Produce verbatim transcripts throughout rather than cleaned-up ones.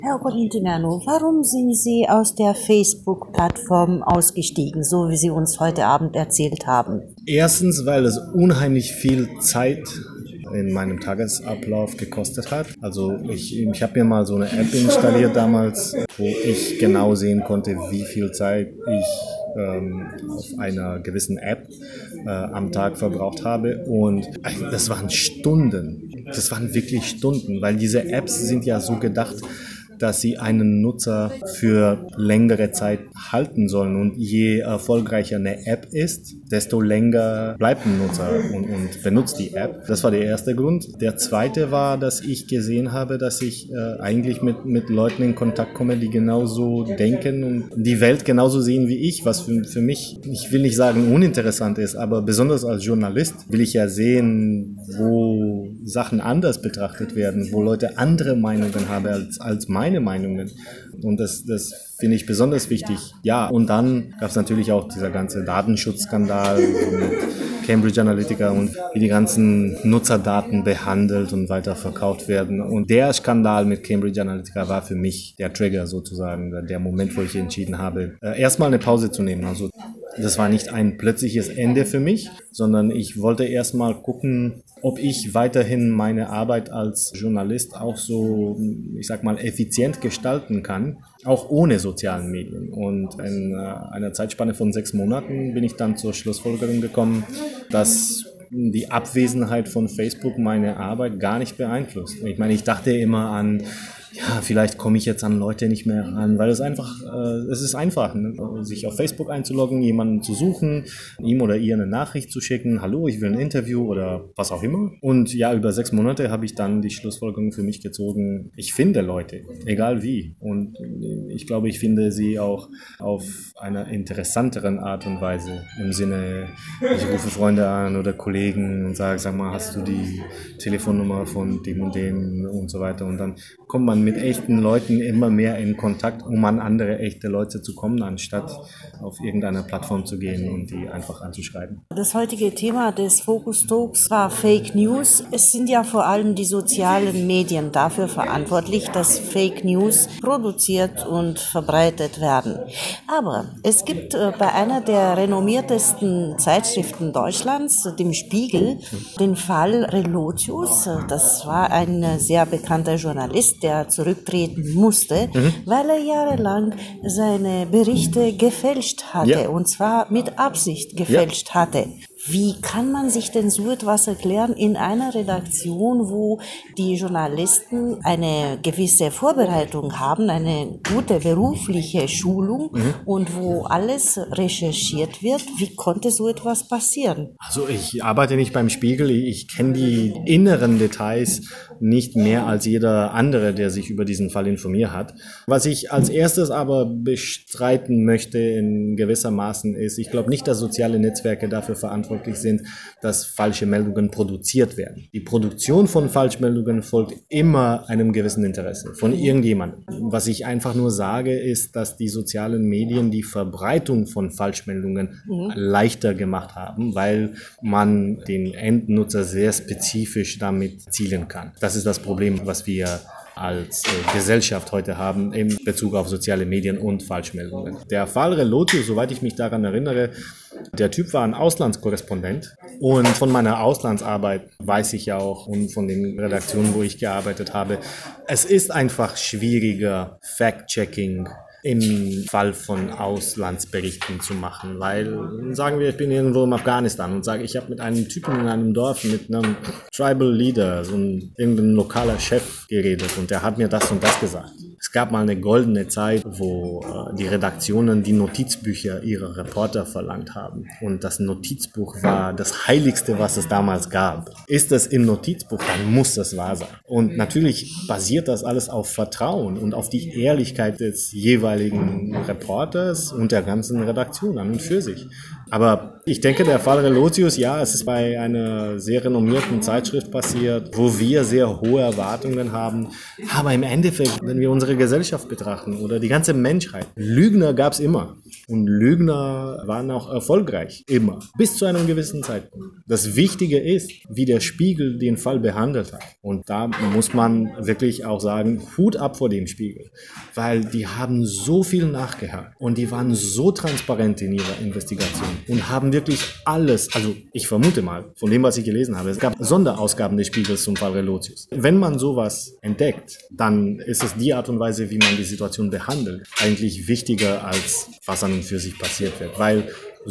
Herr Colintinano, warum sind Sie aus der Facebook-Plattform ausgestiegen, so wie Sie uns heute Abend erzählt haben? Erstens, weil es unheimlich viel Zeit in meinem Tagesablauf gekostet hat. Also ich, ich habe mir mal so eine App installiert damals, wo ich genau sehen konnte, wie viel Zeit ich ähm, auf einer gewissen App äh, am Tag verbraucht habe. Und das waren Stunden. Das waren wirklich Stunden, weil diese Apps sind ja so gedacht, dass sie einen Nutzer für längere Zeit halten sollen. Und je erfolgreicher eine App ist, desto länger bleibt ein Nutzer und, und benutzt die App. Das war der erste Grund. Der zweite war, dass ich gesehen habe, dass ich äh, eigentlich mit, mit Leuten in Kontakt komme, die genauso denken und die Welt genauso sehen wie ich, was für, für mich, ich will nicht sagen uninteressant ist, aber besonders als Journalist will ich ja sehen, wo Sachen anders betrachtet werden, wo Leute andere Meinungen haben als, als meine Meinungen. Und das, das finde ich besonders wichtig. Ja, und dann gab es natürlich auch dieser ganze Datenschutzskandal mit Cambridge Analytica und wie die ganzen Nutzerdaten behandelt und weiterverkauft werden. Und der Skandal mit Cambridge Analytica war für mich der Trigger sozusagen, der Moment, wo ich entschieden habe, erstmal eine Pause zu nehmen. Also das war nicht ein plötzliches Ende für mich, sondern ich wollte erstmal gucken, ob ich weiterhin meine Arbeit als Journalist auch so, ich sag mal, effizient gestalten kann, auch ohne sozialen Medien. Und in einer Zeitspanne von sechs Monaten bin ich dann zur Schlussfolgerung gekommen, dass die Abwesenheit von Facebook meine Arbeit gar nicht beeinflusst. Ich meine, ich dachte immer an, ja, vielleicht komme ich jetzt an Leute nicht mehr ran, weil es einfach, äh, es ist einfach, ne? Sich auf Facebook einzuloggen, jemanden zu suchen, ihm oder ihr eine Nachricht zu schicken, hallo, ich will ein Interview oder was auch immer. Und ja, über sechs Monate habe ich dann die Schlussfolgerung für mich gezogen, ich finde Leute, egal wie. Und ich glaube, ich finde sie auch auf einer interessanteren Art und Weise, im Sinne, ich rufe Freunde an oder Kollegen und sage, sag mal, hast du die Telefonnummer von dem und dem und so weiter. Und dann kommt man mit echten Leuten immer mehr in Kontakt, um an andere echte Leute zu kommen, anstatt auf irgendeine Plattform zu gehen und die einfach anzuschreiben. Das heutige Thema des Focus Talks war Fake News. Es sind ja vor allem die sozialen Medien dafür verantwortlich, dass Fake News produziert und verbreitet werden. Aber es gibt bei einer der renommiertesten Zeitschriften Deutschlands, dem Spiegel, den Fall Relotius. Das war ein sehr bekannter Journalist, der zurücktreten musste, mhm. weil er jahrelang seine Berichte gefälscht hatte, ja. und zwar mit Absicht gefälscht ja. hatte. Wie kann man sich denn so etwas erklären in einer Redaktion, wo die Journalisten eine gewisse Vorbereitung haben, eine gute berufliche Schulung mhm. und wo alles recherchiert wird? Wie konnte so etwas passieren? Also ich arbeite nicht beim Spiegel, ich kenne die inneren Details nicht mehr als jeder andere, der sich über diesen Fall informiert hat. Was ich als erstes aber bestreiten möchte in gewisser Maßen ist, ich glaube nicht, dass soziale Netzwerke dafür verantwortlich sind, dass falsche Meldungen produziert werden. Die Produktion von Falschmeldungen folgt immer einem gewissen Interesse von irgendjemandem. Was ich einfach nur sage, ist, dass die sozialen Medien die Verbreitung von Falschmeldungen mhm. leichter gemacht haben, weil man den Endnutzer sehr spezifisch damit zielen kann. Das ist das Problem, was wir als äh, Gesellschaft heute haben in Bezug auf soziale Medien und Falschmeldungen. Der Fall Relotius, soweit ich mich daran erinnere, der Typ war ein Auslandskorrespondent und von meiner Auslandsarbeit weiß ich ja auch und von den Redaktionen, wo ich gearbeitet habe, es ist einfach schwieriger, Fact-Checking im Fall von Auslandsberichten zu machen, weil sagen wir, ich bin irgendwo in Afghanistan und sage, ich habe mit einem Typen in einem Dorf, mit einem Tribal Leader, so ein irgendein lokaler Chef geredet und der hat mir das und das gesagt. Es gab mal eine goldene Zeit, wo äh, die Redaktionen die Notizbücher ihrer Reporter verlangt haben und das Notizbuch war das Heiligste, was es damals gab. Ist das im Notizbuch, dann muss das wahr sein. Und natürlich basiert das alles auf Vertrauen und auf die Ehrlichkeit des jeweiligen Reporters und der ganzen Redaktion an und für sich. Aber ich denke, der Fall Relotius, ja, es ist bei einer sehr renommierten Zeitschrift passiert, wo wir sehr hohe Erwartungen haben. Aber im Endeffekt, wenn wir unsere Gesellschaft betrachten oder die ganze Menschheit, Lügner gab es immer. Und Lügner waren auch erfolgreich, immer, bis zu einem gewissen Zeitpunkt. Das Wichtige ist, wie der Spiegel den Fall behandelt hat. Und da muss man wirklich auch sagen, Hut ab vor dem Spiegel, weil die haben so viel nachgehakt und die waren so transparent in ihrer Investigation und haben wirklich alles, also ich vermute mal, von dem, was ich gelesen habe, es gab Sonderausgaben des Spiegels zum Fall Relotius. Wenn man sowas entdeckt, dann ist es die Art und Weise, wie man die Situation behandelt, eigentlich wichtiger als was an und für sich passiert wird, weil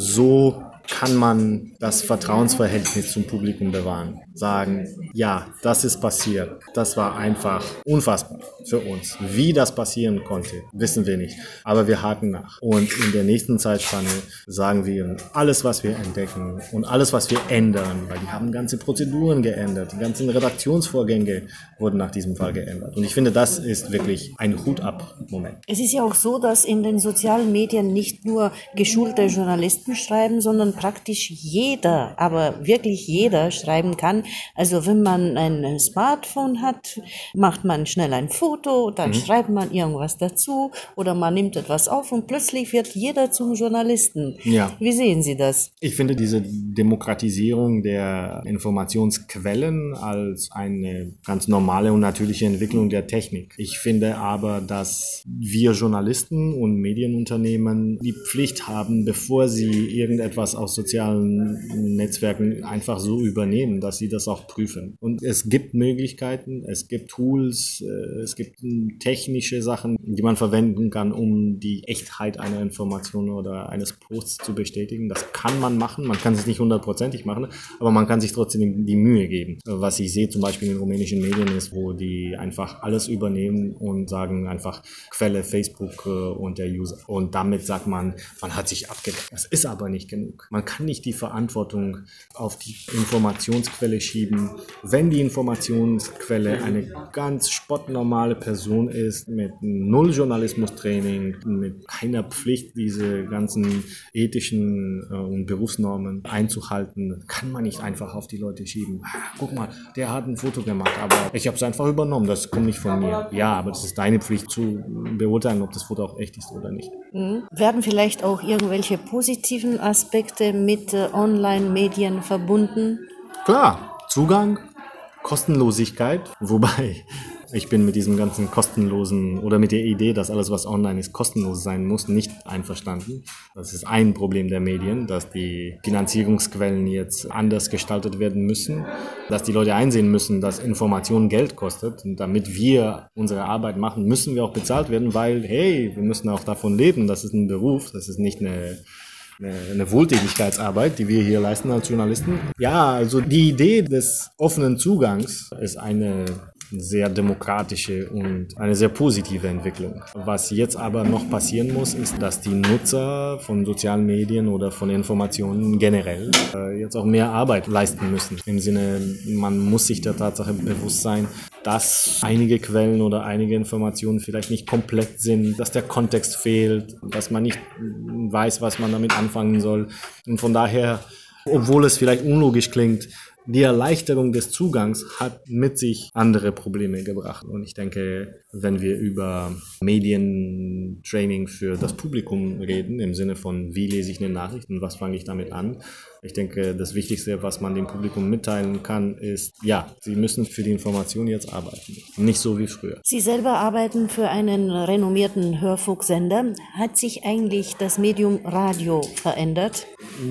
so kann man das Vertrauensverhältnis zum Publikum bewahren. Sagen, ja, das ist passiert. Das war einfach unfassbar für uns. Wie das passieren konnte, wissen wir nicht. Aber wir haken nach. Und in der nächsten Zeitspanne sagen wir alles, was wir entdecken und alles, was wir ändern, weil die haben ganze Prozeduren geändert. Die ganzen Redaktionsvorgänge wurden nach diesem Fall geändert. Und ich finde, das ist wirklich ein Hut-ab-Moment. Es ist ja auch so, dass in den sozialen Medien nicht nur geschulte Journalisten schreiben, sondern praktisch jeder, aber wirklich jeder schreiben kann. Also wenn man ein Smartphone hat, macht man schnell ein Foto, dann mhm. schreibt man irgendwas dazu oder man nimmt etwas auf und plötzlich wird jeder zum Journalisten. Ja. Wie sehen Sie das? Ich finde diese Demokratisierung der Informationsquellen als eine ganz normale und natürliche Entwicklung der Technik. Ich finde aber, dass wir Journalisten und Medienunternehmen die Pflicht haben, bevor sie irgendetwas aus sozialen Netzwerken einfach so übernehmen, dass sie das auch prüfen. Und es gibt Möglichkeiten, es gibt Tools, es gibt technische Sachen, die man verwenden kann, um die Echtheit einer Information oder eines Posts zu bestätigen. Das kann man machen, man kann es nicht hundertprozentig machen, aber man kann sich trotzdem die Mühe geben. Was ich sehe zum Beispiel in rumänischen Medien ist, wo die einfach alles übernehmen und sagen einfach Quelle Facebook und der User. Und damit sagt man, man hat sich abgedeckt. Das ist aber nicht genug. Man kann nicht die Verantwortung auf die Informationsquelle schieben. Wenn die Informationsquelle eine ganz spottnormale Person ist, mit null Journalismustraining, mit keiner Pflicht, diese ganzen ethischen äh, und Berufsnormen einzuhalten, kann man nicht einfach auf die Leute schieben. Guck mal, der hat ein Foto gemacht, aber ich habe es einfach übernommen, das kommt nicht von mir. Ja, aber das ist deine Pflicht zu beurteilen, ob das Foto auch echt ist oder nicht. Mhm. Werden vielleicht auch irgendwelche positiven Aspekte mit äh, Online-Medien verbunden? Klar, Zugang, Kostenlosigkeit, wobei ich bin mit diesem ganzen kostenlosen oder mit der Idee, dass alles, was online ist, kostenlos sein muss, nicht einverstanden. Das ist ein Problem der Medien, dass die Finanzierungsquellen jetzt anders gestaltet werden müssen, dass die Leute einsehen müssen, dass Information Geld kostet. Und damit wir unsere Arbeit machen, müssen wir auch bezahlt werden, weil, hey, wir müssen auch davon leben. Das ist ein Beruf, das ist nicht eine eine Wohltätigkeitsarbeit, die wir hier leisten als Journalisten. Ja, also die Idee des offenen Zugangs ist eine sehr demokratische und eine sehr positive Entwicklung. Was jetzt aber noch passieren muss, ist, dass die Nutzer von sozialen Medien oder von Informationen generell äh, jetzt auch mehr Arbeit leisten müssen. Im Sinne, man muss sich der Tatsache bewusst sein, dass einige Quellen oder einige Informationen vielleicht nicht komplett sind, dass der Kontext fehlt, dass man nicht weiß, was man damit anfangen soll. Und von daher, obwohl es vielleicht unlogisch klingt, die Erleichterung des Zugangs hat mit sich andere Probleme gebracht. Und ich denke, wenn wir über Medientraining für das Publikum reden, im Sinne von, wie lese ich eine Nachricht und was fange ich damit an, ich denke, das Wichtigste, was man dem Publikum mitteilen kann, ist, ja, sie müssen für die Information jetzt arbeiten. Nicht so wie früher. Sie selber arbeiten für einen renommierten Hörfunksender. Hat sich eigentlich das Medium Radio verändert?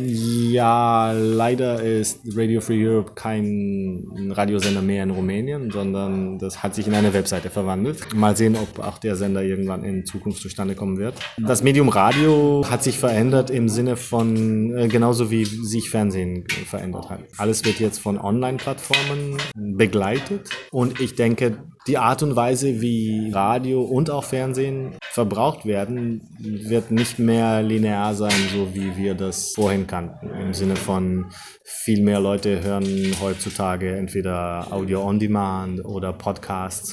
Ja, leider ist Radio Free Europe kein Radiosender mehr in Rumänien, sondern das hat sich in eine Webseite verwandelt. Mal sehen, ob auch der Sender irgendwann in Zukunft zustande kommen wird. Das Medium Radio hat sich verändert im Sinne von, äh, genauso wie sich Fernsehen verändert hat. Alles wird jetzt von Online-Plattformen begleitet und ich denke, die Art und Weise, wie Radio und auch Fernsehen verbraucht werden, wird nicht mehr linear sein, so wie wir das vorhin kannten. Im Sinne von, viel mehr Leute hören heutzutage entweder Audio on Demand oder Podcasts.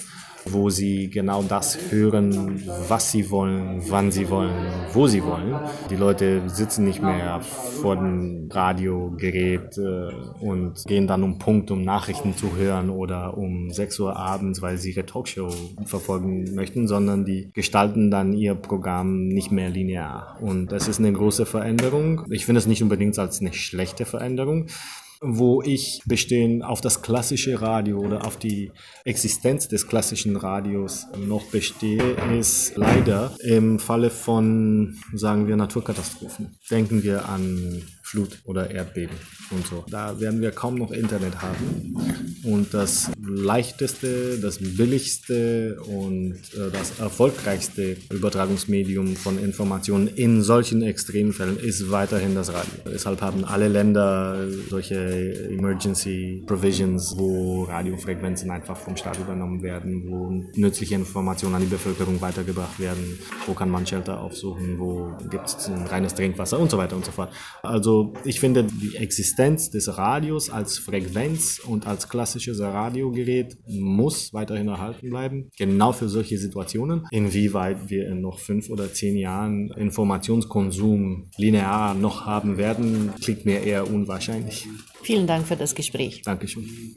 wo sie genau das hören, was sie wollen, wann sie wollen, wo sie wollen. Die Leute sitzen nicht mehr vor dem Radiogerät äh, und gehen dann um Punkt, um Nachrichten zu hören oder um sechs Uhr abends, weil sie ihre Talkshow verfolgen möchten, sondern die gestalten dann ihr Programm nicht mehr linear. Und das ist eine große Veränderung. Ich finde es nicht unbedingt als eine schlechte Veränderung. Wo ich bestehen auf das klassische Radio oder auf die Existenz des klassischen Radios noch bestehe, ist leider im Falle von, sagen wir, Naturkatastrophen. Denken wir an Flut oder Erdbeben und so. Da werden wir kaum noch Internet haben. Und das leichteste, das billigste und äh, das erfolgreichste Übertragungsmedium von Informationen in solchen Extremfällen ist weiterhin das Radio. Deshalb haben alle Länder solche Emergency Provisions, wo Radiofrequenzen einfach vom Staat übernommen werden, wo nützliche Informationen an die Bevölkerung weitergebracht werden, wo kann man Shelter aufsuchen, wo gibt es ein reines Trinkwasser und so weiter und so fort. Also ich finde, die Existenz des Radios als Frequenz und als klassisches Radiogerät muss weiterhin erhalten bleiben, genau für solche Situationen. Inwieweit wir in noch fünf oder zehn Jahren Informationskonsum linear noch haben werden, klingt mir eher unwahrscheinlich. Vielen Dank für das Gespräch. Dankeschön.